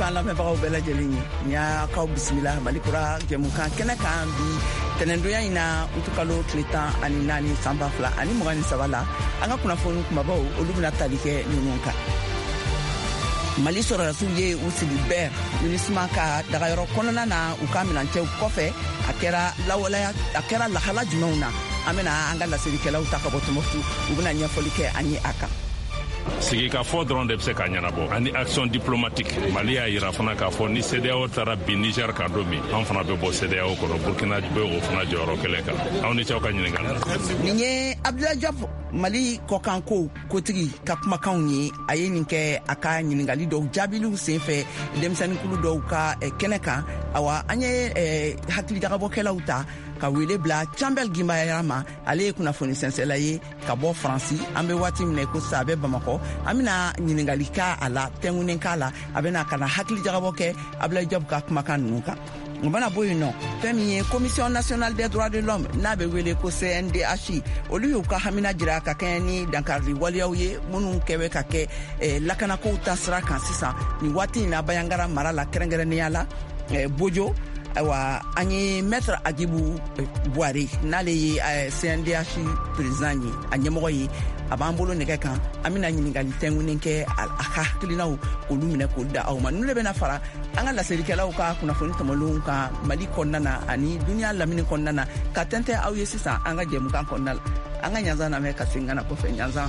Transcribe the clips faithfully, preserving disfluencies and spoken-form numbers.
kan lamɛnbagaw bɛɛ lajɛlen ye n y'a kaw bisimila malikura jɛmukan kɛnɛ kan bi tɛnɛndonya in na utukalo tile tan ani naani san ba fila ani mugan ni saba la an ka kunnafoni kumabaw olu bɛna tali kɛ ninnu kan. Mali sɔrɔdasiw ye u sigi bɛɛ minisma ka dagayɔrɔ kɔnɔna na u ka minɛncɛw kɔfɛ a kɛra lawalaya a kɛra lahala jumɛnw na an bɛna an ka laselikɛlaw ta ka bɔ Tɔnbukutu u bɛna ɲɛfɔli kɛ an ye a kan. Sigi ka fɔ dɔrɔn de bɛ se ka ɲɛnabɔ ani action diplomatique Mali y'a yira fana k'a fɔ ni C D A O taara bi Niger kan don min an fana bɛ bɔ C D A O kɔnɔ Burkina bɛ o fana jɔyɔrɔ kelen kan aw ni cɛw ka ɲininkali. Nin ye Abdoulaye Diop Mali kɔkanko kotigi ka kumakanw ye a ye nin kɛ a ka ɲininkali dɔw jaabiliw senfɛ denmisɛnninkulu dɔw ka kɛnɛ kan awa an ye hakilijagabɔkɛlaw ta ka wele bila Campbell Gimbayara ma ale ye kunnafoni sɛnsɛla ye ka bɔ Faransi an bɛ waati min na ko sa a bɛ Bamakɔ an bɛna ɲininkali k'a a la tɛnkunnen k'a la a bɛna ka na hakilijagabɔ kɛ Abdoulaye Diop ka kumakan ninnu kan. O mana bɔ yen nɔ fɛn min ye Commission nationale des droits de l'homme n'a bɛ wele ko C N D H olu y'u ka hamina jira ka kɛɲɛ ni dankari waleyaw ye minnu kɛ bɛ ka kɛ lakanakow ta sira kan sisan ni waati in na Bayangara mara la kɛrɛnkɛrɛnnenya la Bojo awa an ye maître Agibu Buare n'ale ye C N D H président ye a ɲɛmɔgɔ ye a b'an bolo nɛgɛ kan an bɛna ɲininkali tɛnkunnen kɛ a ka hakilinaw k'olu minɛ k'olu da aw ma ninnu de bɛna fara an ka laselikɛlaw ka kunnafoni tɛmɛlenw kan Mali kɔnɔna na ani duniya lamini kɔnɔna na ka tɛntɛn aw ye sisan an ka jɛmukan kɔnɔna la an ka ɲanzan lamɛn ka segin ka na kɔfɛ ɲanzan.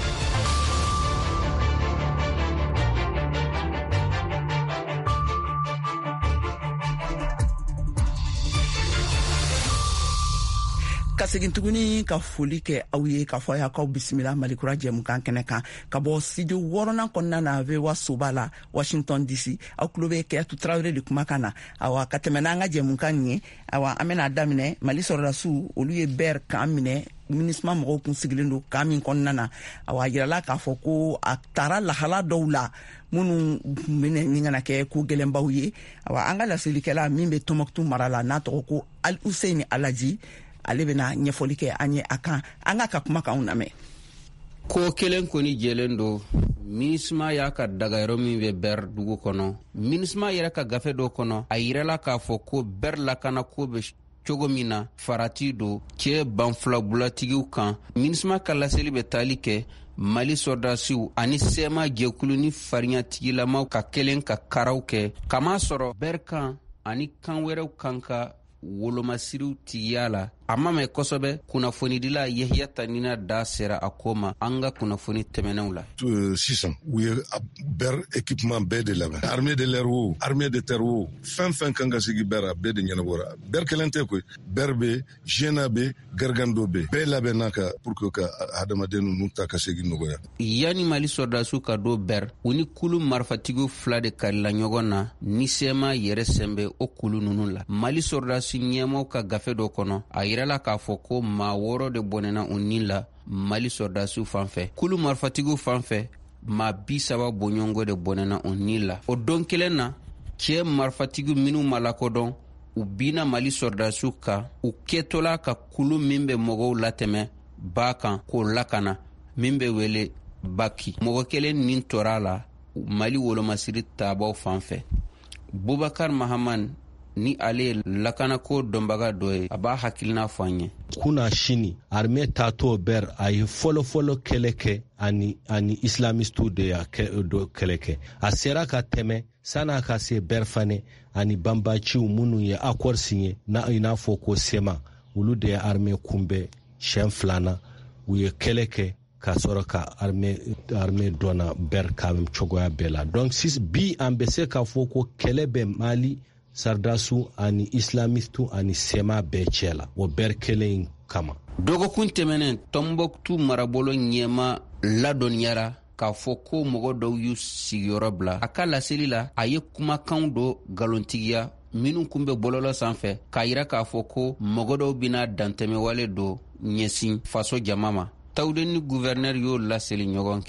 Ka segin tuguni ka foli kɛ aw ye ka fɔ y'akaw bisimila malikura jɛmukan kɛnɛ kan ka bɔ studio wɔɔrɔnan kɔnɔna na V O A soba la Washington D C aw tulo bɛ Kɛyatu Tarawele de kumakan na awa ka tɛmɛ n'an ka jɛmukan nin ye awa an bɛna daminɛ Mali sɔrɔdasiw olu ye bɛɛ kan minɛ minisma mɔgɔw kun sigilen don kan min kɔnɔna na awa yirala k'a fɔ ko a taara lahala dɔw la minnu bɛna ni kana kɛ ko gɛlɛnbaw ye awa an ka laselikɛla min bɛ Tɔnbukutu mara la n'a tɔgɔ ko Ali Hussein Alaji ale bɛna ɲɛfɔli kɛ an ye a kan an ka ka kumakanw lamɛn. Ko kelen kɔni jɛlen don minisma y'a ka dagayɔrɔ min bɛ Bɛr dugu kɔnɔ minisma yɛrɛ ka gafe dɔ kɔnɔ a yirala k'a fɔ ko Bɛr lakana ko bɛ cogo min na farati don cɛ banfilabulatigiw kan minisma ka laseli bɛ tali kɛ Mali sɔrɔdasiw ani sɛma jɛkulu ni fariɲatigilamaw ka kelen ka karaw kɛ kama sɔrɔ Bɛr kan ani kan wɛrɛw kan ka wolomasiriw tigiya la a ma mɛn kosɛbɛ kunnafonidila Yahya Tanina da sera a ko ma an ka kunnafoni tɛmɛnenw la. Sisan u ye Bɛr équipement bɛɛ de labɛn armée de l'air wo armée de terre wo fɛn fɛn kan ka sigi Bɛr a bɛɛ de ɲɛnabɔra Bɛr kelen tɛ koyi Bɛr bɛ Jena bɛ Gargando bɛ bɛɛ labɛnna ka pour que ka hadamaden ninnu ta ka segin nɔgɔya. Yani Mali sɔrɔdasiw ka don Bɛr u ni kulu marifatigiw fila de karila ɲɔgɔn na ni sɛma yɛrɛ sɛnbɛ o kulu ninnu la Mali sɔrɔdasi ɲɛmaw ka gafe dɔ kɔnɔ a yirala k'a fɔ ko maa wɔɔrɔ de bɔnɛna u ni la Mali sɔrɔdasiw fan fɛ kulu marifatigiw fan fɛ maa bi saba bɔɲɔgɔnko de bɔnɛna u ni la o don kelen na cɛ marifatigiw minnu ma lakodɔn u bina Mali sɔrɔdasiw kan u kɛtɔla ka kulu min bɛ mɔgɔw latɛmɛ ba kan k'o lakana min bɛ wele Baki mɔgɔ kelen nin tora la Mali wolomasiri taabaw fan fɛ Bubakar Mahaman ni ale lakanako dɔnbaga dɔ ye a b'a hakilina fɔ an ye. Kuna sini armée taatɔ Bɛr a ye fɔlɔfɔlɔ kɛlɛ kɛ ani ani islamistu de y'a kɛlɛ kɛ a sera ka tɛmɛ san'a ka se Bɛr fana ani banbaciw minnu ye accord signé na i n'a fɔ ko sema olu de ye armée kunbɛn siɲɛ filanan u ye kɛlɛ kɛ ka sɔrɔ ka armée armée dɔnna Bɛr ka cogoya bɛɛ la donc si bi an bɛ se k'a fɔ ko kɛlɛ bɛ Mali Sardasu ani islamistu ani sema bɛɛ cɛ la o Bɛr kelen kama. Dɔgɔkun tɛmɛnen Tɔnbukutu marabolo ɲɛma ladɔnniyara k'a fɔ ko mɔgɔ dɔw y'u sigiyɔrɔ bila a ka laseli la a ye kumakanw dɔ galontigiya minnu kun bɛ bɔlɔlɔ sanfɛ k'a yira k'a fɔ ko mɔgɔ dɔw bɛna dantɛmɛwale dɔ ɲɛsin faso jama ma Tawde ni gouverneur y'o laseli ɲɔgɔn kɛ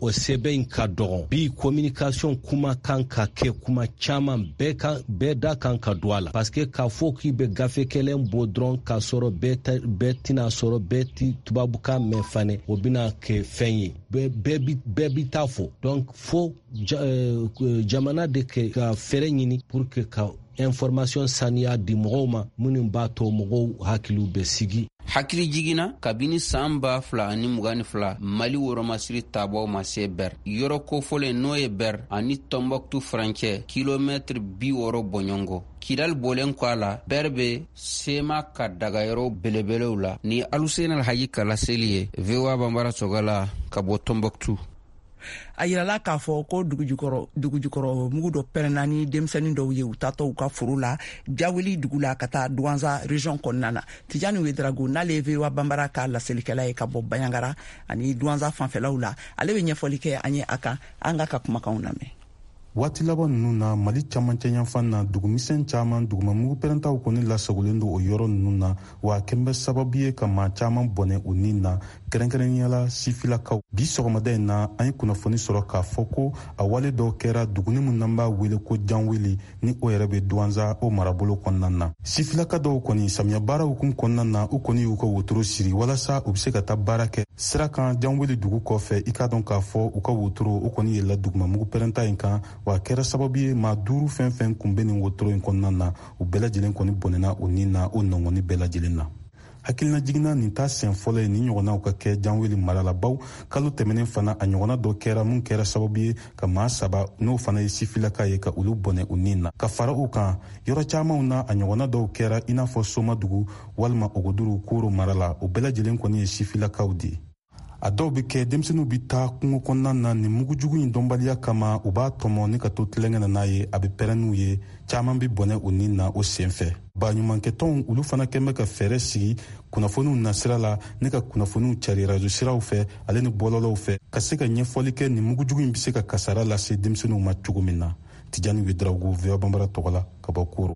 o sɛbɛn in ka dɔgɔn bi communication kuma kan ka kɛ kuma caman bɛɛ kan bɛɛ da kan ka don a la parce que k'a fɔ k'i bɛ gafe kelen bɔ dɔrɔn k'a sɔrɔ bɛɛ tɛna sɔrɔ bɛɛ ti tubabukan mɛn fana o bɛna kɛ fɛn ye bɛɛ bi taa fɔ donc fo jamana de kɛ ka fɛɛrɛ ɲini pour que ka information saniya di mɔgɔw ma minnu b'a to mɔgɔw hakiliw bɛ sigi. hakili jiginna kabini san ba fila ani mugan ni fila mali woromasiri tabaw ma se ber yɔrɔ kofɔlen n'o ye ber ani tɔnbɔkutu farancɛ kilomɛtiri bi wɔɔrɔ bɔɲɔngo kidal bolen kɔ a la ber be sema ka dagayɔrɔ belebelew la ni alusena alhaji kalaseli ye voa bambara sɔgɔla ka bɔ tɔnbɔkutu. a yirala k'a fɔ ko dugujukɔrɔ dugujukɔrɔ mugu dɔ pɛrɛnna ni denmisɛnnin dɔw ye u tatɔ u ka foro la jaweli dugu la ka taa Douanza region kɔnɔna na. Tijani Wedrago n'ale ye voa bambara ka laselikɛla ye ka bɔ Bayangara ani Douanza fanfɛlaw la ale bɛ ɲɛfɔli kɛ an ye a kan an ka ka kumakanw lamɛn. waati laban ninnu na mali camancɛ yanfan na dugumisɛn caman dugumamugu pɛrɛntaw kɔni lasagolen do o yɔrɔ ninnu na wa kɛn bɛ sababu ye ka maa caman bɔnɛ o nin na kɛrɛnkɛrɛnyala sifilakaw. bi sɔgɔmada in na an ye kunnafoni sɔrɔ k'a fɔ ko a wale dɔw kɛra duguni min n'an b'a wele ko janweli ni o yɛrɛ bɛ Douanza o marabolo kɔnɔna na. sifilaka dɔw kɔni samiya baara hukumu kɔnɔna na u kɔni y'u ka wotoro siri walasa u bɛ se ka taa baara kɛ sira kan janweli dugu kɔfɛ i k'a dɔn k'a fɔ u ka wotoro o kɔni yɛlɛla dugumamugu pɛrɛnta in kan wa kɛra sababu ye maa duuru fɛn fɛn kun bɛ nin wotoro in kɔnɔna na u bɛɛ lajɛlen kɔni bɔnɛna o nin na o nɔngɔni bɛɛ lajɛlen na. hakilina jiginna nin ta sen fɔlɔ ye nin ɲɔgɔnnaw ka kɛ janweli mara la baw kalo tɛmɛnen fana a ɲɔgɔnna dɔ kɛra mun kɛra sababu ye ka maa saba n'o fana ye sifilaka ye ka olu bɔnɛ o nin na. ka fara o kan yɔrɔ camanw na a ɲɔgɔnna dɔw kɛra i n'a fɔ Somadugu walima Ogoduru Koro mara la o bɛɛ lajɛlen kɔni ye sifilakaw de ye. a dɔw bɛ kɛ denmisɛnninw bɛ taa kungo kɔnɔna na nin mugujugu in dɔnbaliya kama u b'a tɔmɔ ni ka to tilɛngɛ na n'a ye a bɛ pɛrɛn n'u ye caman bɛ bɔnɛ o nin na o sen fɛ. baɲumankɛtɔnw olu fana kɛn bɛ ka fɛɛrɛ sigi kunnafoniw nasira la ne ka kunnafoniw cari radio siraw fɛ ale ni bɔlɔlɔw fɛ ka se ka ɲɛfɔli kɛ nin mugujugu in bɛ se ka kasara lase denmisɛnninw ma cogo min na. Tijani Wedrago voa bambara tɔgɔ la ka bɔ Koro.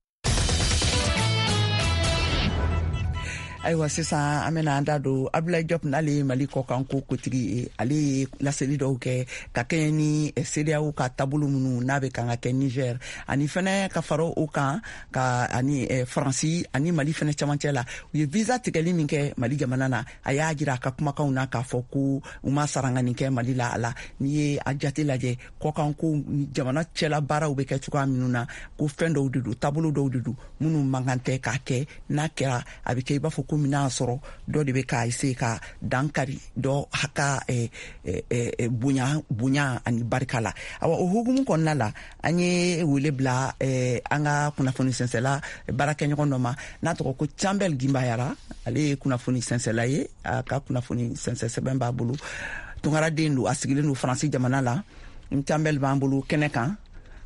ayiwa sisan an bɛna an da don Abdoulaye Diop n'ale mali kɔkan ko kotigi ye ale ye laseli dɔw kɛ ka kɛɲɛ ni C D A O ka taabolo minnu n'a bɛ kan ka kɛ Niger ani fɛnɛ ka fara o kan ka ani Faransi ani Mali fɛnɛ camancɛ la u ye visa tigɛli min kɛ Mali jamana na a y'a jira a ka kumakanw na k'a fɔ ko u ma sarangani kɛ Mali la a la n'i ye a jate lajɛ kɔkan ko jamana cɛla baaraw bɛ kɛ cogoya minnu na ko fɛn dɔw de don taabolo dɔw de don minnu mankan tɛ k'a kɛ n'a kɛra a bɛ kɛ i b'a fɔ ko mina sɔrɔ dɔ de bɛ k'a ese ka dankari dɔ ka eh, eh, bonya bonya ani barika la. awa o hukumu kɔnɔna la an ye wele bila eh, an ka kunnafoni sɛnsɛla baarakɛɲɔgɔn dɔ ma n'a tɔgɔ ko Chambel Gimbayara ale ye kunnafoni sɛnsɛla ye a ka kunnafoni sɛnsɛ sɛbɛn b'a bolo tungaraden don a sigilen don Faransi jamana la. Chambel b'an bolo kɛnɛ kan.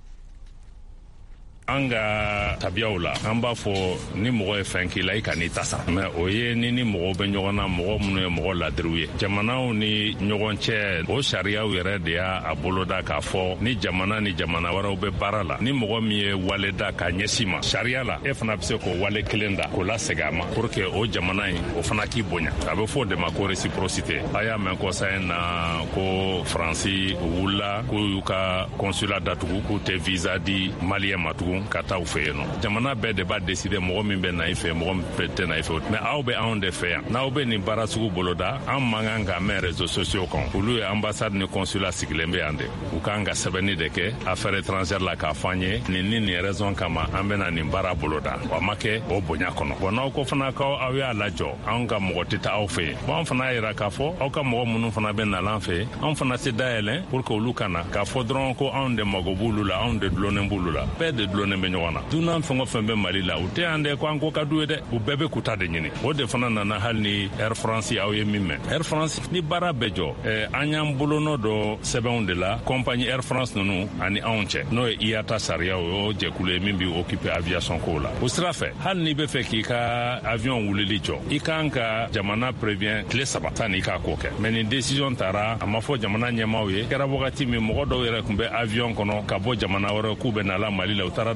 an ka tabiyaw la an b'a fɔ ni mɔgɔ ye fɛn k'i la i ka n'i ta sara mɛ o ye ni ni mɔgɔ bɛ ɲɔgɔn na mɔgɔ minnu ye mɔgɔ ladiriw ye jamanaw ni ɲɔgɔn cɛ o sariyaw yɛrɛ de y'a boloda k'a fɔ ni jamana ni jamana wɛrɛw bɛ baara la ni mɔgɔ min ye wale da k'a ɲɛsin ma sariya la e fana bɛ se k'o wale kelen da k'o lasegin a ma pour que o jamana in o fana k'i bonya a bɛ fɔ o de ma ko réciprocité a y'a mɛn kɔsa in na ko Faransi wulila k'u y'u ka consulat datugu k'u tɛ visa di maliyɛn ma tugun ka taa u fɛ yen nɔ jamana bɛɛ de b'a décider mɔgɔ min bɛ na i fɛ mɔgɔ min tɛ na i fɛ mais aw bɛ anw de fɛ yan n'aw bɛ nin baara sugu boloda an man kan ka mɛn réseaux sociaux kan olu ye ambassade ni consulat sigilen bɛ yan de u kan ka sɛbɛnni de kɛ affaire étrangère la k'a fɔ an ye nin ni nin raison kama an bɛna nin baara boloda wa ma kɛ o bonya kɔnɔ bon n'aw ko fana ko aw y'a lajɔ anw ka mɔgɔ tɛ taa aw fɛ yen bon an fana y'a jira k'a fɔ aw ka mɔgɔ minnu fana bɛ na an fɛ anw fana tɛ dayɛlɛn pour que olu kana k'a fɔ dɔrɔn ko anw de mago b'olu la anw de dulonnen b'olu la bɛɛ de dulonnen bɛ ɲɔgɔn na dunan fɛn o fɛn bɛ Mali la u tɛ yan dɛ ko an ko ka d'u ye dɛ u bɛɛ bɛ kuta de ɲini o de fana nana hali ni Air France aw ye min mɛn Air France ni baara bɛ jɔ eh, an y'an bolonɔ dɔ sɛbɛnw de la compagnie Air France ninnu ani anw cɛ n'o ye I A T A sariya o jɛkulu ye min bɛ occuper aviation ko la o sira fɛ hali n'i bɛ fɛ k'i ka avion wulili jɔ i kan ka jamana prévient tile saba tan n'i k'a ko kɛ mais nin décision taara a ma fɔ jamana ɲɛmaaw ye kɛra wagati min mɔgɔ dɔw yɛrɛ tun bɛ avion kɔnɔ ka bɔ jamana wɛrɛ k'u bɛ na la Mali la u taara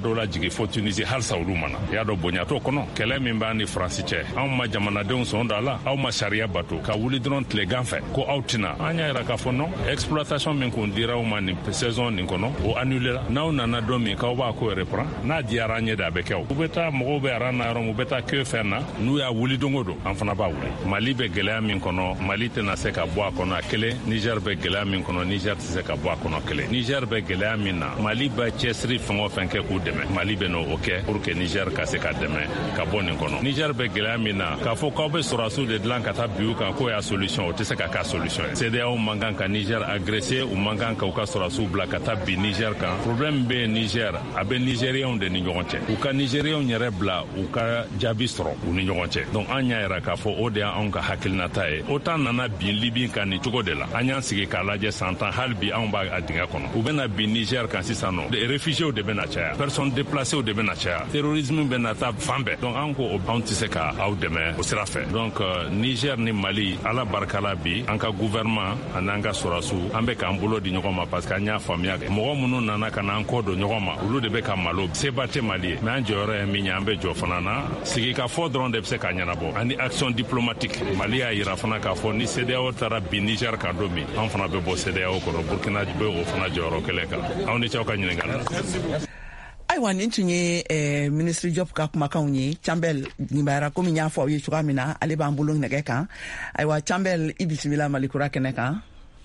dɔw la jigi fo Tunisie halisa olu mana y'a dɔn bonya t'o kɔnɔ kɛlɛ min b'a ni Faransi cɛ anw ma jamanadenw sɔn da la aw ma sariya bato ka wuli dɔrɔn tilegan fɛ ko aw tina an y'a yira k'a fɔ non exploitation min kun dira aw ma nin saison nin kɔnɔ o annulé la n'aw nana don min k'aw b'a ko reprend n'a diyara an ye de a bɛ kɛ o u bɛ taa mɔgɔw bɛ aran na yɔrɔ u bɛ taa kɛ fɛn na n'u y'a wuli don o don an fana b'a wuli Mali bɛ gɛlɛya min kɔnɔ Mali tɛna se ka bɔ a kɔnɔ a kelen Niger bɛ gɛlɛya min kɔnɔ Niger tɛ se ka bɔ a kɔnɔ kelen Niger bɛ gɛlɛya min na Mali bɛ cɛsiri fɛn o fɛn kɛ k'u dɛmɛ Mali bɛ n'o kɛ pour que Niger ka se ka dɛmɛ ka bɔ nin kɔnɔ Niger bɛ gɛlɛya min na k'a fɔ k'aw bɛ sɔrɔdasiw de dilan ka taa bi u kan k'o y'a solution o tɛ se ka k'a solution ye C D A O man kan ka Niger agresser u man kan ka u ka sɔrɔdasiw bila ka taa bi Niger kan problème bɛ Niger a bɛ Nigériens de ni ɲɔgɔn cɛ u ka Nigériens yɛrɛ bila u ka jaabi sɔrɔ u ni ɲɔgɔn cɛ donc an y'a yira k'a fɔ o de y'anw ka hakilinata ye o ta nana bin Libi kan nin cogo de la an y'an sigi k'a lajɛ san tan hali bi anw b'a dingɛ kɔnɔ u bɛna bin Niger kan sisan nɔ réfugiés de bɛna caya personnes déplacées de bɛna caya terrorisme bɛna taa fan bɛɛ donc an ko anw tɛ se ka aw dɛmɛ o sira fɛ donc uh, Niger ni Mali ala barikala bi an ka gouvernement ani an ka sɔrɔdasiw an bɛ k'an bolo di ɲɔgɔn ma parce que an y'a faamuya mɔgɔ minnu nana ka na an kɔ don ɲɔgɔn ma olu de bɛ ka malo seba tɛ Mali ye mais an jɔyɔrɔ ye min ye an bɛ jɔ fana na sigi ka fɔ dɔrɔn de bɛ se ka ɲɛnabɔ ani action diplomatique Mali y'a yira fana k'a fɔ ni C D A O taara bin Niger kan don min an fana bɛ bɔ C D A O kɔnɔ Burkina bɛ o fana jɔyɔrɔ kelen kan aw ni cɛw ka ɲininkali. Ayiwa nin tun ye eh, Ministre Diop ka kumakanw ye Chambel nibayara komi n y'a fɔ aw ye cogoya min na ale b'an bolo nɛgɛ kan ayiwa Chambel i bisimila Malikura kɛnɛ kan.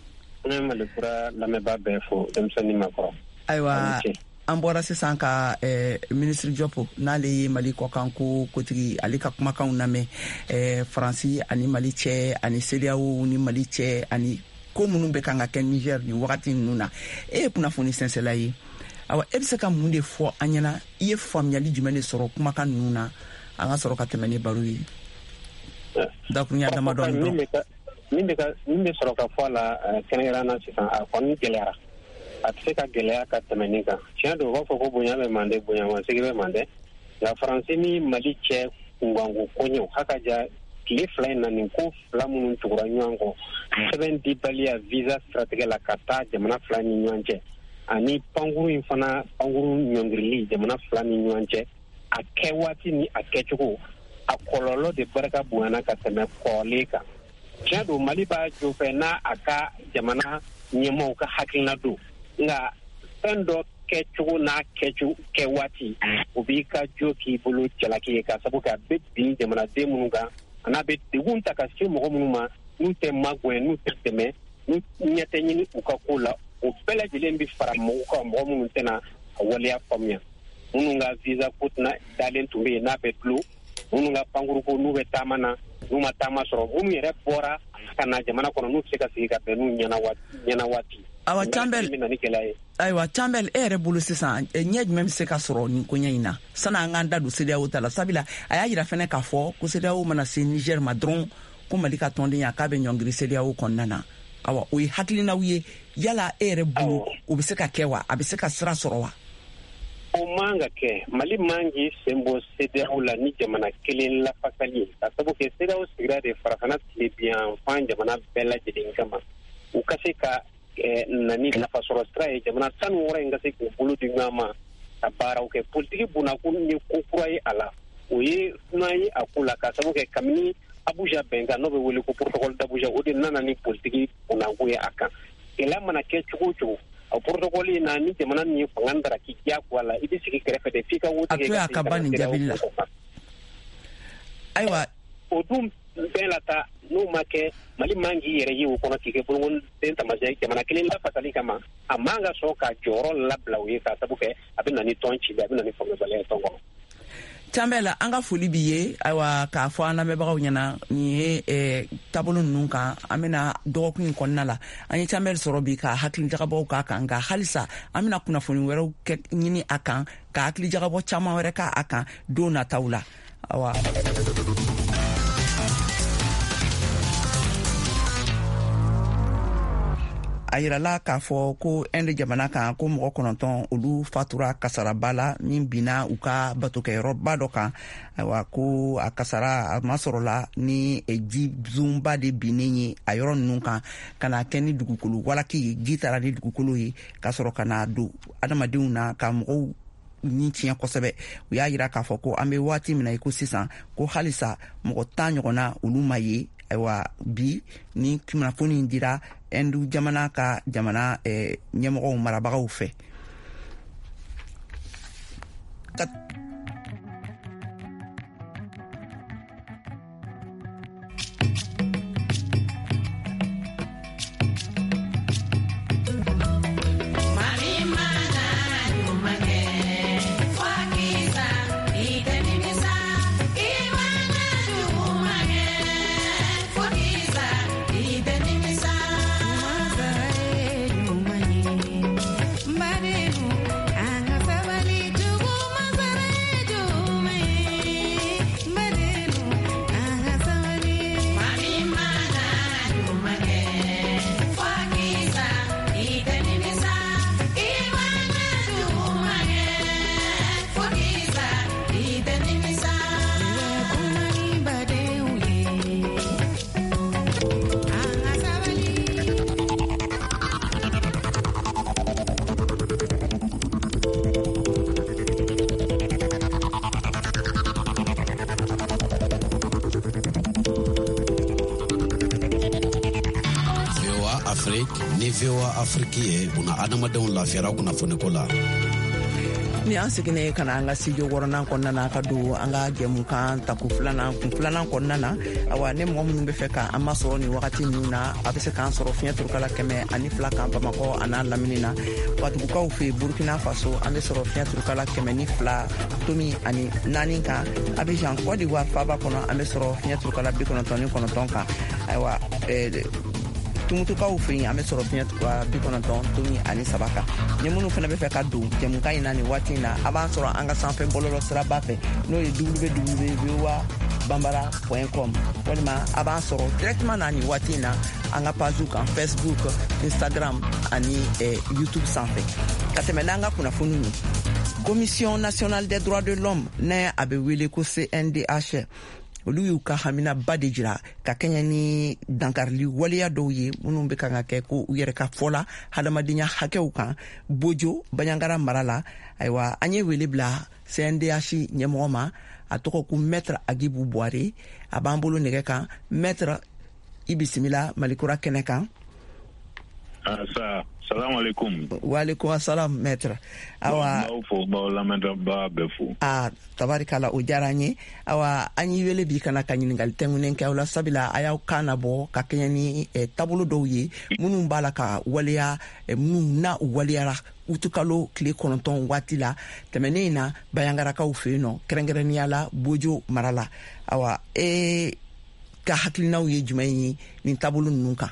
Ne Malikura lamɛnbaa bɛɛ fo denmisɛnnin makɔrɔ. Ayiwa an bɔra sisan ka eh, Ministre Diop n'ale ye Mali kɔkan ko kotigi ale ka kumakanw lamɛn eh, Faransi ani Mali cɛ ani C D A O ni Mali cɛ ani ko minnu bɛ kan ka kɛ Niger ni wagati ninnu na e ye kunnafoni sɛnsɛla ye awa e bɛ se ka mun de fɔ an ɲɛna i ye faamuyali jumɛn de sɔrɔ kumakan ninnu na an ka sɔrɔ ka tɛmɛ ni baro ye dakurunya damadɔni dɔn min bɛ min bɛ sɔrɔ ka fɔ a la kɛnɛyara na sisan a kɔni gɛlɛyara a tɛ se ka gɛlɛya ka tɛmɛ nin kan tiɲɛ don u b'a fɔ ko bonya bɛ mande bonya masigi bɛ mande nka Faransi ni Mali cɛ kunkanko koɲɛw hakaja tile fila in na nin ko fila minnu tugura ɲɔgɔn kɔ sɛbɛn dibaliya visa siratigɛ la ka taa jamana fila ni ɲɔgɔn cɛ ani pankuru in fana pankuru ɲɔngirili jamana fila ni ɲɔgɔn cɛ a kɛ waati ni a kɛcogo a kɔlɔlɔ de barika bonyana ka tɛmɛ kɔrɔlen kan tiɲɛ don Mali b'a jo fɛ n'a a ka jamana ɲɛmaaw ka hakilina don nka fɛn dɔ kɛcogo n'a kɛcogo kɛ waati o b'i ka jo k'i bolo jalaki ye ka sabu kɛ a bɛ bin jamanaden minnu kan a n'a bɛ degun ta ka se mɔgɔ minnu ma n'u tɛ magoɲɛ n'u tɛ tɛmɛ n'u ɲɛ tɛ ɲini u ka ko la o bɛɛ lajɛlen bɛ fara mɔgɔw kan mɔgɔ minnu tɛna a waleya faamuya minnu ka visa ko dalen tun bɛ yen n'a bɛ tulo minnu ka pankuru ko n'u bɛ taama na n'u ma taama sɔrɔ minnu yɛrɛ bɔra ka na jamana kɔnɔ n'u tɛ se ka sigi ka bɛn n'u ɲɛna waati. Awa Chambel ayiwa Chambel e yɛrɛ bolo sisan ɲɛ jumɛn bɛ se ka sɔrɔ nin koɲɛ in na sani an k'an da don C D A O ta la sabula a y'a yira fɛnɛ k'a fɔ ko C D A O mana se Niger ma dɔrɔn ko Mali ka tɔndenya k'a bɛ ɲɔngiri C D A O kɔnɔna na awa o ye hakilinaw ye yala e yɛrɛ bolo o bɛ se ka kɛ wa a bɛ se ka sira sɔrɔ wa. O man ka kɛ Mali man k'i sen bɔ C D A O la ni jamana kelen lafasali ye ka sabu kɛ C D A O sigira de farafana tile biyan fan jamana bɛɛ lajɛlen kama u ka se ka na ni nafasɔrɔ sira ye jamana tan ni wɔɔrɔ in ka se k'u bolo di ɲɔgɔn ma ka baaraw kɛ politiki bunakun ye ko kura ye a la o ye suna ye a ko la ka sabu kɛ kabini Abuja bɛnkan n'o bɛ wele ko protocole d'Abuja o de nana ni politiki bunakun ye a kan gɛlɛya mana kɛ cogo o cogo o protocole in na ni jamana min ye fanga dara k'i diyagoya la i bɛ sigi kɛrɛfɛ de f'i ka wo tigɛ ka ka ban nin jaabi la ayiwa o dun bɛɛ la ta n'o ma kɛ Mali man k'i yɛrɛ ye o kɔnɔ k'i kɛ bolokɔniden taamasiyɛn jamana kelen lafasali kama a man ka sɔn ka jɔyɔrɔ labila u ye k'a sabu kɛ a bɛ na ni tɔn cili a bɛ na ni faamuyabaliya ye tɔn kɔnɔ. Chambel an ka foli b'i ye ayiwa k'a fɔ an lamɛnbagaw ɲɛna nin ye eh, taabolo ninnu kan an bɛna dɔgɔkun in kɔnɔna la an ye Chambel sɔrɔ bi ka hakili jagabɔw k'a kan nka halisa an bɛna kunnafoni wɛrɛw kɛ ɲini a kan ka hakili jagabɔ caman wɛrɛ k'a kan don nataw la awa. a yirala k'a fɔ ko Inde jamana kan ko mɔgɔ kɔnɔntɔn olu fatura kasaraba la min binna u ka batokɛyɔrɔba dɔ kan ayiwa ko a kasara a ma sɔrɔla ni ji zunba de binnen ye a yɔrɔ ninnu kan ka na kɛ ni dugukolo walaki ji taara ni dugukolo ye ka sɔrɔ ka na don adamadenw na ka mɔgɔw ni tiɲɛ kosɛbɛ u y'a yira k'a fɔ ko an bɛ waati min na i ko sisan ko halisa mɔgɔ tan ɲɔgɔnna olu ma ye ayiwa bi ni kunnafoni dira Hindu jamana ka jamana eh, ɲɛmɔgɔw marabagaw fɛ. ni V O A Afrique ye una adamadenw lafiyara kunnafoniko la. Ni an seginne kana an ka studio wɔɔrɔnan kɔnɔna na ka don an ka jɛmukan taku filanan kun filanan kɔnɔna na awa ne mɔgɔ minnu bɛ fɛ ka an masɔrɔ nin wagati ninnu na a bɛ se k'an sɔrɔ fiɲɛ turukala kɛmɛ ani fila kan Bamakɔ a n'a lamini na Watugukaw fɛ Burkina Faso an bɛ sɔrɔ fiɲɛ turukala kɛmɛ ni fila tomi ani naani kan Abidjan Côte d'Ivoire faaba kɔnɔ an bɛ sɔrɔ fiɲɛ turukala bi kɔnɔntɔn ni kɔnɔntɔn kan ayiwa Tumutukaw fɛ yen an bɛ sɔrɔ fiɲɛ turukala bi kɔnɔntɔn tomi ani saba kan ni minnu fana bɛ fɛ ka don jɛmukan in na nin waati in na a b'an sɔrɔ an ka sanfɛ bɔlɔlɔ siraba fɛ n'o ye w w w point v o a bambara point com walima a b'an sɔrɔ directement na nin waati in na an ka page kan Facebook, Instagram ani eh, YouTube sanfɛ ka tɛmɛ n'an ka kunnafoni ye Commission nationale des droits de l'homme ne a bɛ wele ko C N D H olu y'u ka hamina ba de jira ka kɛɲɛ ni dankarili waleya dɔw ye minnu bɛ kan ka kɛ ko u yɛrɛ ka fɔla hadamadenya hakɛw kan Bojo Banyangara mara la ayiwa an ye wele bila C N D H ɲɛmɔgɔ ma a tɔgɔ ko Maître Agibu Boire a b'an bolo nɛgɛ kan Maître i bisimila Malikura kɛnɛ kan. Asa Salam alaikum. Wa alaikum assalam Maître. Awa fo ba lamenta ba befu. Ah tabarikala o diyara n ye awa an y'i wele bi kana ka ɲininkali tɛŋunen kɛ aw la sabula a y'aw kan nabɔ ka kɛɲɛ ni eh, taabolo dɔw ye minnu b'a la ka waleya eh, minnu na u waleyara utukalo tile kɔnɔntɔn waati la tɛmɛnen in na Bayangarakaw fɛ yen nɔ kɛrɛnkɛrɛnnenya la Bojo mara la awa e ka hakilinaw ye jumɛn ye nin taabolo ninnu kan.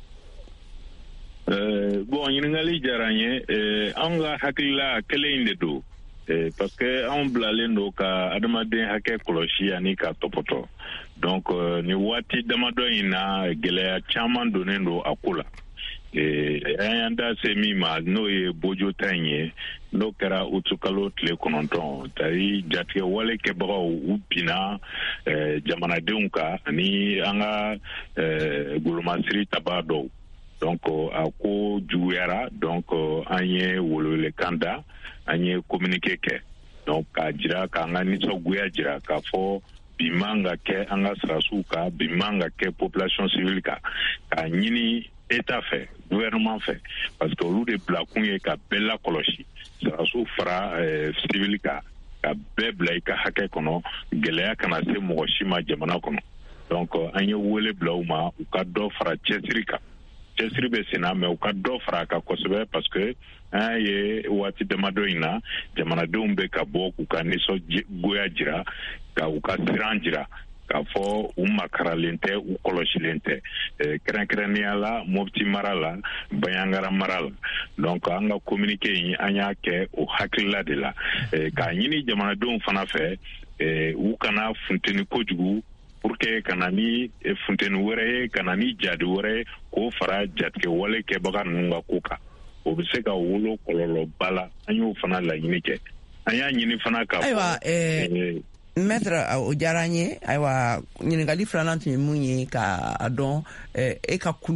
Euh, bon, ɲininkali diyara n ye euh, an ka hakilila kelen de don euh, parce que an bilalen don ka adamaden hakɛ kɔlɔsi ani ka tɔpɔtɔ donc euh, ni waati damadɔ in na gɛlɛya caman donnen don a ko la an y'an da se min ma n'o ye Bojo ta in ye n'o kɛra utukalo tile kɔnɔntɔn tari jatigɛ wale kɛbagaw u binna euh, jamanadenw kan ani an ka euh, golomasiri taba dɔw. Donc a ko juguyara donc an ye wolowele kan da an ye communiqué kɛ donc k'a jira k'an ka nisɔngoya jira k'a fɔ bi man ka kɛ an ka sirasiw kan bi man ka kɛ population civile kan k'a ɲini état fɛ gouvernement fɛ parce que olu de bila kun ye ka bɛɛ lakɔlɔsi sirasiw fara euh, civile kan ka bɛɛ bila i ka hakɛ kɔnɔ gɛlɛya kana se mɔgɔ si ma jamana kɔnɔ donc an ye wele bila u ma u ka dɔ fara cɛsiri kan cɛsiri bɛ senna mɛ u ka dɔ fara a kan kosɛbɛ parce que an ye waati damadɔ in na jamanadenw bɛ ka bɔ k'u ka nisɔngoya jira ka u ka siran jira k'a fɔ u makaralen tɛ u kɔlɔsilen tɛ kɛrɛnkɛrɛnnenya la Mopti mara la Bayangara mara la donc an ka communiqué in an y'a kɛ o hakilila de la k'a ɲini jamanadenw fana fɛ u kana funteni kojugu pour que kana ni funteni wɛrɛ ye kana ni jadi wɛrɛ ye k'o fara jatigɛ wale kɛbaga ninnu ka ko kan o bɛ se ka wolo kɔlɔlɔba la an y'o fana laɲini kɛ an y'a ɲini fana ka fɔ Maître o diyara n ye ayiwa ɲininkali filanan tun ye mun ye k'a dɔn e ka kulu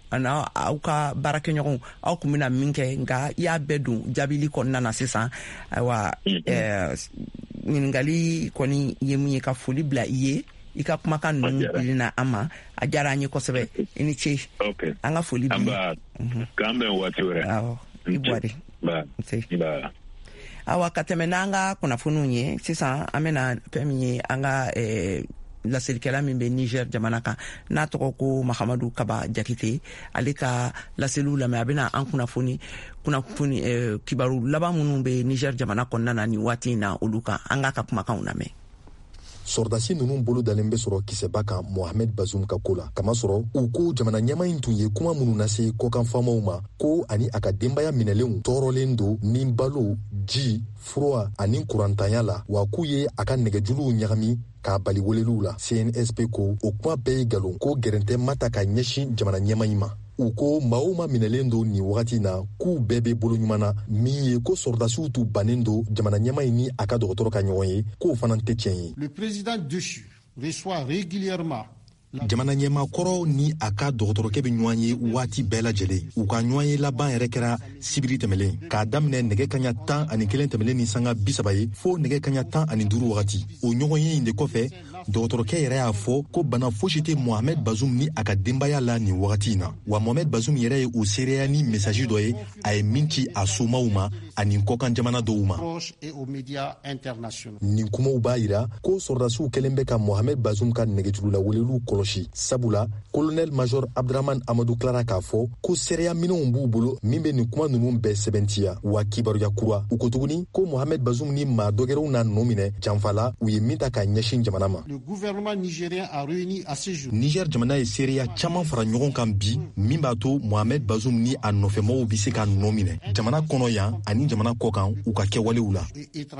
ana aw ka baarakɛɲɔgɔnw aw kun bɛna min kɛ nka i y'a bɛɛ don jaabili kɔnɔna na sisan ayiwa ɲiningali kɔni ye mun ye ka foli bila i ye i ka kumakan ninnu dilina an ma a diyara an ye kosɛbɛ i ni ce an ka foli bi k'an bɛn waati wɛrɛ awɔ i bɔre awa ka tɛmɛ n'an ka kunnafoniw ye sisan an bɛna fɛn min ye an ka laselilikɛla min bɛ Niger jamana kan n'a tɔgɔ ko Mahamadu Kaba Jakite ale ka laseliw lamɛn a bɛna an kunnafoni kunnafoni kibaru laban minnu bɛ Niger jamana kɔnɔna na nin waati in na olu kan an ka ka kumakanw lamɛn. Sɔrdasi ninnu bolo dalen bɛ sɔrɔ kisɛba kan Mohamed Bazoum ka ko la kamasɔrɔ u ko jamana ɲɛma in tun ye kuma minnu lase kɔkan faamaw ma ko ani a ka denbaya minɛlenw tɔɔrɔlen don ni balo ji fura ani kurantanya la wa k'u ye a ka nɛgɛjuluw ɲagami k'a bali weleliw la. C N S P ko o kuma bɛɛ ye nkalon ko gɛrɛntɛ ma ta ka ɲɛsin jamana ɲɛma in ma. U ko maa o maa minɛlen don nin wagati na k'u bɛɛ bɛ bolo ɲuman na min ye ko sɔrdasiw t'u bannen don jamana ɲɛma in ni a ka dɔgɔtɔrɔ ka ɲɔgɔn ye k'o fana tɛ tiɲɛ ye. Le président Dessus reçoit régulièrement jamana ɲɛma kɔrɔ ni a ka dɔgɔtɔrɔkɛ bɛ ɲɔgɔn ye waati bɛɛ lajɛlen. U ka ɲɔgɔn ye laban yɛrɛ kɛra sibiri tɛmɛlen k'a daminɛ nɛgɛ kaɲa tan ani kelen tɛmɛlen ni sanga bi saba ye fo nɛgɛ kaɲa tan ani duuru wagati. O ɲɔgɔn ye in de kɔfɛ dɔgɔtɔrɔkɛ yɛrɛ y'a fɔ ko bana fosi tɛ Mohamed Bazoum ni a ka denbaya la nin wagati in na wa Mohamed Bazoum yɛrɛ ye o seereya ni message dɔ ye a ye min ci a somaw ma ani kɔkan jamana dɔw ma. Nin kumaw b'a yira ko sɔrdasiw kɛlen bɛ ka Mohamed Bazoum ka nɛgɛjurula weleliw kɔlɔsi sabula colonel major Abdraman Amadou Clara k'a fɔ ko seereya minɛnw b'u bolo min bɛ nin kuma ninnu bɛɛ sɛbɛntiya wa kibaruya kura u ko tuguni ko Mohamed Bazoum ni maa dɔgɛrɛw na nɔ minɛ janfala u ye min ta ka ɲɛsin jamana ma. Le gouvernement nigérien a réuni à ce jour. Niger jamana ye seereya caman fara ɲɔgɔn kan bi min b'a to Mohamed Bazoum ni a nɔfɛmɔgɔw bɛ se ka nɔ minɛ jamana kɔnɔ yan ani jamana kɔ kan u ka kɛwalew la.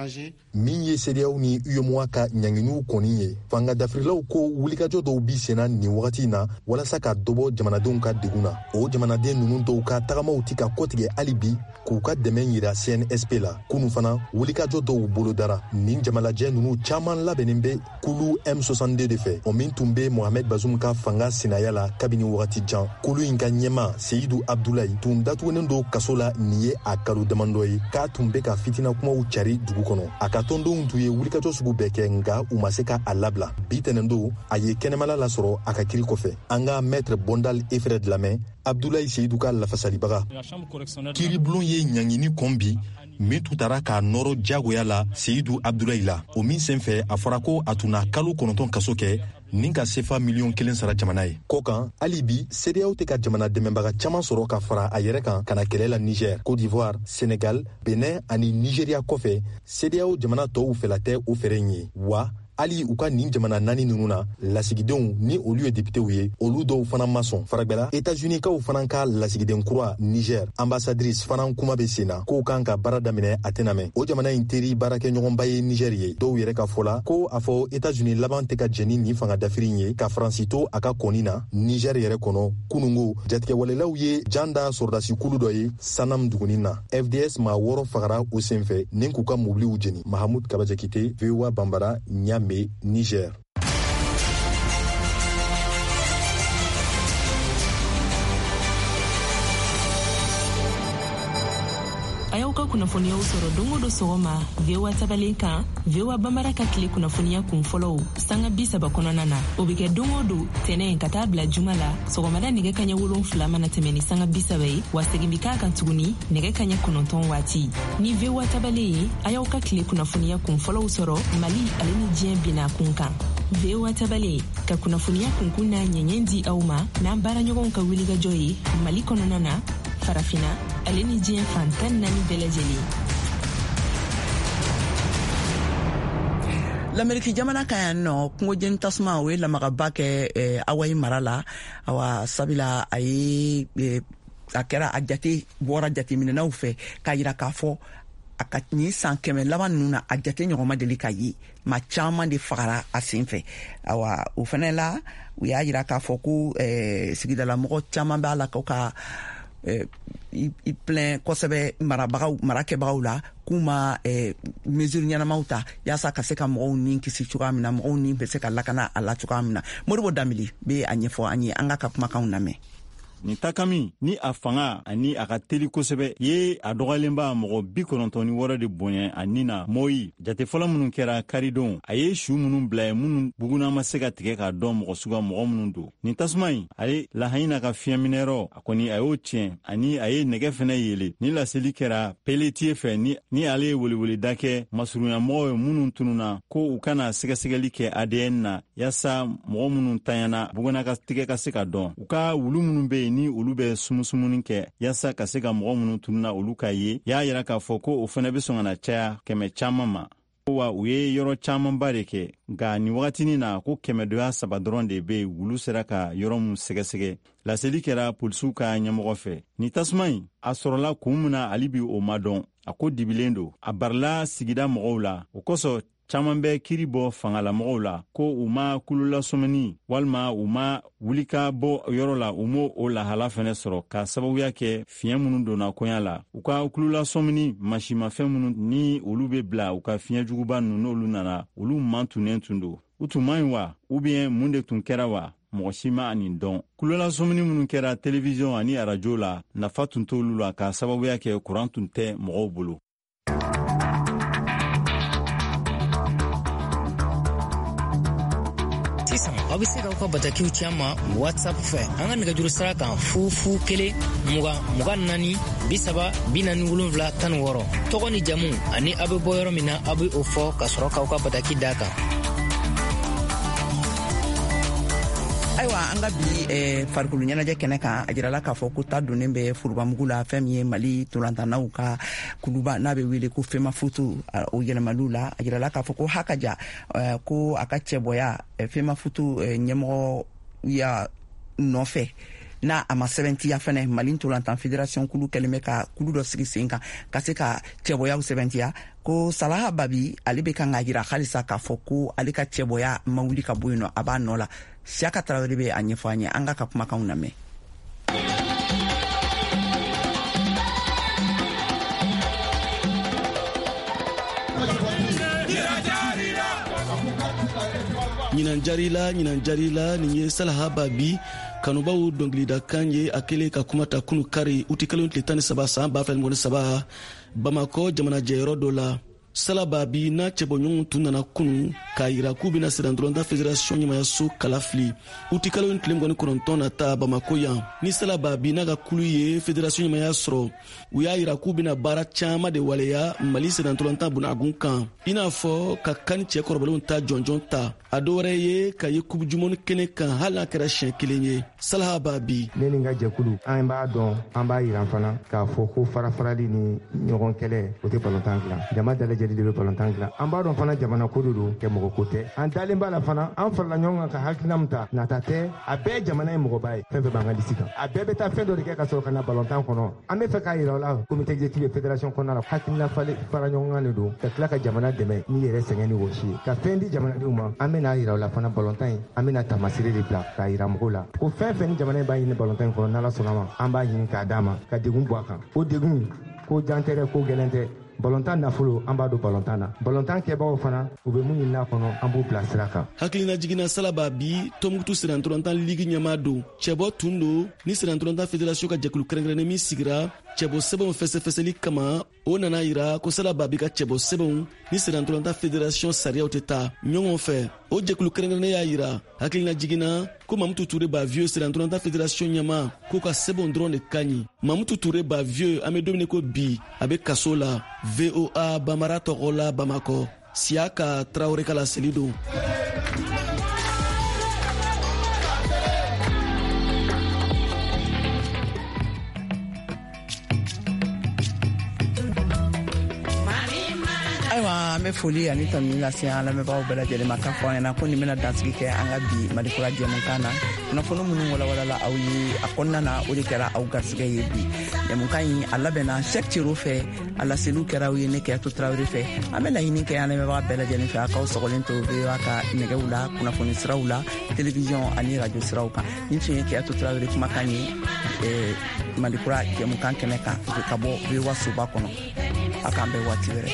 Min ye C D A O ni U M O A ka ɲanginiw kɔni ye fanga dafirilaw ko wulikajɔ dɔw bi senna nin wagati in na walasa ka dɔbɔ jamanadenw ka degun na. O jamanaden ninnu dɔw ka tagamaw ti ka kɔtigɛ hali bi k'u ka dɛmɛ yira C N S P la kunun fana wulikajɔ dɔw bolo dara nin jamalajɛ ninnu caman labɛnnen bɛ kulu M soixante-deux de fɛ o min tun bɛ Mohamed Bazoum ka fanga sinaya la kabini wagati jan. Kulu in ka ɲɛma Seydou Abdoulaye tun datugunen don kaso la nin ye a kalo damadɔ ye k'a tun bɛ ka fitina kumaw cari dugu kɔnɔ. A ka tɔndenw tun ye wulikajɔ sugu bɛɛ kɛ nka u ma se ka a labila. Bi tɛnɛn don a ye kɛnɛmala lasɔrɔ a ka kiri kɔfɛ. An ka maître Bondal Efred lamɛn Abdoulaye Seydou ka lafasalibaga. Kiribulon ye ɲangini kɔn bi min tun taara k'a nɔrɔ jagoya la Seydou Abdoulaye la o min senfɛ a fɔra ko a tun na kalo kɔnɔntɔn kaso kɛ nin ka sefa miliyɔn kelen sara jamana ye. Kɔ kan hali bi C D A O tɛ ka jamana dɛmɛbaga caman sɔrɔ ka fara a yɛrɛ kan ka na kɛlɛ la Niger, Côte d'Ivoire, Sénégal, Benin ani Nigeria kɔfɛ C D A O jamana tɔw fɛla tɛ o fɛrɛ in ye wa hali u ka nin jamana naani ninnu na lasigidenw ni olu ye députéw ye olu dɔw fana ma sɔn. Faragwɛla États-Unis kaw fana ka lasigiden kura Niger ambassadrice fana kuma bɛ sen na k'o kan ka baara daminɛ a tɛna mɛn. O jamana in teri baarakɛɲɔgɔnba ye Niger ye dɔw yɛrɛ ka fɔ la ko a fɔ États-Unis laban tɛ ka jɛni nin fanga dafiri in ye ka Faransi to a ka kɔni na Niger yɛrɛ kɔnɔ kunungo jatigɛwalelaw ye jan da sɔrdasi kulu dɔ ye Sanam dugunin na. F D S maa wɔɔrɔ fagara o senfɛ ni k'u ka mobiliw jeni. Mahamud Kaba Jakite, V O A Bambara, Niamey, Niger. Ayaw ka kunnafoniyaw sɔrɔ don o don sɔgɔma V O A tabalen kan V O A Bambara ka tile kunnafoniya kun fɔlɔw sanga bi saba kɔnɔna na o bɛ kɛ don o don tɛnɛn ka taa bila juma la sɔgɔmada nɛgɛ kaɲɛ wolonfila mana tɛmɛ ni sanga bi saba ye wa segin bi k'a kan tuguni nɛgɛ kaɲɛ kɔnɔntɔn waati ni V O A tabalen ye a y'aw ka tile kunnafoniya kun fɔlɔw sɔrɔ Mali ale ni diɲɛ binna kun kan. V O A tabalen ka kunnafoniya kunkun n'a ɲɛɲɛ di aw ma n'an baaraɲɔgɔnw ka wulikajɔ ye Mali kɔnɔna na farafina ale ni diɲɛ fantan naani bɛɛ lajɛlen. L'Amérique jamana ka yan nɔ kungojeni tasuma o ye lamagaba kɛ eh, Awayi mara la awa sabila a ye eh, a kɛra a jate bɔra jateminɛnaw fɛ k'a yira k'a fɔ a ka nin san kɛmɛ laban ninnu na a jate ɲɔgɔn ma deli ka ye maa caman de fagara a sen fɛ awa o fɛnɛ la u y'a yira k'a fɔ ko eh, sigidalamɔgɔ caman b'a la k'o ka eh, i, i plɛn kosɛbɛ marabagaw marakɛbagaw la k'u ma eh, mesure ɲɛnamaw ta yaasa ka se ka mɔgɔw ni kisi cogoya min na mɔgɔw ni bɛ se ka lakana a la cogoya min na. Modibo Dambili bɛ a ɲɛfɔ an ye an ka ka kumakanw lamɛn. nin takami ni a fanga ani a ka teli kosɛbɛ ye a dɔgɔlenba mɔgɔ bi kɔnɔntɔn ni wɔɔrɔ de bonya a nin na moyi jate fɔlɔ minnu kɛra karidon a ye su minnu bila ye minnu buguna ma se ka tigɛ k'a dɔn mɔgɔ suga mɔgɔ minnu don nin tasuma ɲi ale lahaɲina ka fiɲɛminɛyɔrɔ a kɔni a y'o tiɲɛ ani a ye nɛgɛ fɛnɛ yele ni laseli kɛra peletie fɛ ni, ni ale ye weleweleda kɛ masurunyamɔgɔw ye minnu tununa ko u kana sɛgɛsɛgɛli kɛ A D N na yaasa mɔgɔ minnu tanyana buguna ka tigɛ ka se ka dɔn u ka wulu minnu be yen ni olu bɛ sumusumuni kɛ yaasa ka se ka mɔgɔ minnu tununa olu ka ye y'a yira k'a fɔ ko o fɛnɛ be sɔn ka na caya kɛmɛ caaman ma wa u ye yɔrɔ caamanba de kɛ nka nin wagatinin na ko kɛmɛdoya saba dɔrɔn de be wulu sera ka yɔrɔ min sɛgɛsɛgɛ laseli kɛra polisiw ka ɲɛmɔgɔ fɛ nin tasuma ɲi a sɔrɔla kun min na hali bi o ma dɔn a ko dibilen don a barila sigida mɔgɔw la o kosɔn caaman bɛ kiri bɔ fangalamɔgɔw la ko u ma kululasɔmini walima u ma wulika bɔ yɔrɔ la u m'o o lahala fɛnɛ sɔrɔ ka sababuya kɛ fiɲɛ minnu donna koɲa la u ka kululasɔmini masimafɛn minnu ni olu be bila u ka fiɲɛ juguba ninnu n'olu nana olu man tunnen tun don u tun man ɲi wa ou bien mun de tun kɛra wa mɔgɔ si ma nin dɔn kulolasɔmini minnu kɛra televiziyɔn ani arajo la nafa tun t'olu la ka sababuya kɛ kuran tun tɛ mɔgɔw bolo. aw bɛ se k'aw ka batakiw ci an ma whatsapp fɛ an ka nɛgɛjuru sira kan fu fu kelen mugan mugan naani bi saba bi naani wolonwula tan ni wɔɔrɔ tɔgɔ ni jamu ani aw bɛ bɔ yɔrɔ min na aw bɛ o fɔ ka sɔrɔ k'aw ka bataki d'a kan. ayiwa an ka bi eh, farikolo ɲɛnajɛ kɛnɛ kan a jirala k'a fɔ ko ta donnen bɛ furubamugu la fɛn min ye mali tolantannaw ka kuluba n'a bɛ wele ko femafutu o yɛlɛmaliw la a jirala k'a fɔ ko hakaja eh, ko a ka cɛbɔya eh, femafutu eh, ɲɛmɔgɔ ya nɔfɛ n'a a ma sɛbɛntiya fɛnɛ mali tolantan fédération kulu kɛlen bɛ ka kulu dɔ sigi sen kan ka se ka cɛbɔyaw sɛbɛntiya ko salaha babi ale bɛ kan ka jira halisa k'a fɔ ko ale ka cɛbɔya ma wuli ka bɔ yen nɔ a b'a nɔ la Siaka Traoré bɛ a ɲɛfɔ an ye an ka ka kumakanw lamɛn. ɲinan jarila ɲinan jarila nin ye salaha babi kanubaw dɔnkilidakan ye a kelen ka kuma ta kunu kari uti kelen tile tan ni saba san ba fila ni saba Bamakɔ jamana jɛyɔrɔ dɔ la Salababi n'a cɛbɔɲɔgɔnw tun nana kunu k'a yira k'u bɛna Siranturanta fédération ɲɛmayaso kala fili uti kalo ni tile mugan ni kɔnɔntɔn na ta Bamako yan ni Salababi n'a ka kulu ye fédération ɲɛmaya sɔrɔ u y'a yira k'u bɛna baara caman de waleya Mali Siranturanta bunagun kan i n'a fɔ ka kan cɛ kɔrɔbalenw ta jɔnjɔn ta a dɔwɛrɛ ye ka ye kubu jumɔni kɛnɛ kan hali n'a kɛra siɲɛ kelen ye Salababi ne ni ka jɛkulu an b'a dɔn an b'a yira fana k'a fɔ ko farafarali ni ɲɔgɔn kɛlɛ o tɛ balontan dilan jama dalajɛ de bɛ balontan dilan an b'a dɔn fana jamana ko de don kɛ mɔgɔ ko tɛ an dalen b'a la fana an farala ɲɔgɔn kan ka hakilina min ta nata tɛ a bɛɛ jamana ye mɔgɔba ye fɛn fɛn b'an ka lisi kan a bɛɛ bɛ taa fɛn dɔ de kɛ ka sɔrɔ ka na balontan kɔnɔ an bɛ fɛ k'a yira o la comité exécutif fédération kɔnɔna la hakilina fara ɲɔgɔn kan de don ka tila ka jamana dɛmɛ ni yɛrɛ sɛgɛn ni wɔsi ye ka fɛn di jamanadenw ma an bɛ n'a yira o la fana balontan in an bɛ na tamasire de bila k'a yira mɔgɔw la ko fɛn fɛn ni jamana in b'a ɲini balontan in kɔnɔ n'ala sɔnna ma an b'a ɲini k'a d'a ma ka degun bɔ a kan o degun ko jan tɛ dɛ ko gɛlɛn tɛ balontan nafolo an b'a don balontan na balontan kɛbagaw fana u bɛ mun ɲinina kɔnɔ an b'u bila sira kan hakilina jiginna Salababi Tɔnbukutu Siranturanta ligi ɲɛma don cɛbɔ tun don ni Siranturanta fédération ka jɛkulu kɛrɛnkɛrɛnnen min sigira cɛbɔ sɛbɛnw fɛsɛfɛsɛli kama o nana yira ko Salababi ka cɛbɔ sɛbɛnw ni Siranturanta fédération sariyaw tɛ ta ɲɔgɔn fɛ o jɛkulu kɛrɛnkɛrɛnnen y'a yira hakilina jiginna ko Mamutu Ture ba vieux Siranturanta fédération ɲɛma k'o ka sɛbɛnw dɔrɔn de ka ɲi Mamutu Ture ba vieux an bɛ don min ko bi a bɛ kaso la V O A Bamara tɔgɔ la Bamakɔ Siaka Traoré ka laseli don. an bɛ foli ani tanuni lase an lamɛnbagaw bɛɛ lajɛlen ma k'a fɔ an ɲɛna ko nin bɛna dansigi kɛ an ka bi Malikura jɛmukan na kunnafoni minnu walawalala aw ye a kɔnɔna na o de kɛra aw garisɛgɛ ye bi jɛmukan in a labɛnna Sɛki Cero fɛ a laseliw kɛra aw ye ne Kɛyatu Tarawele fɛ an bɛ laɲini kɛ an lamɛnbaga bɛɛ lajɛlen fɛ a k'aw sɔgɔlen to V O A ka nɛgɛw la kunnafoni siraw la télévision ani radio siraw kan nin tun ye Kɛyatu Tarawele kumakan ye Malikura jɛmukan kɛnɛ kan ka bɔ V O A soba kɔnɔ a k'an bɛn waati wɛrɛ.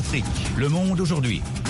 Afrique. Le Monde aujourd'hui.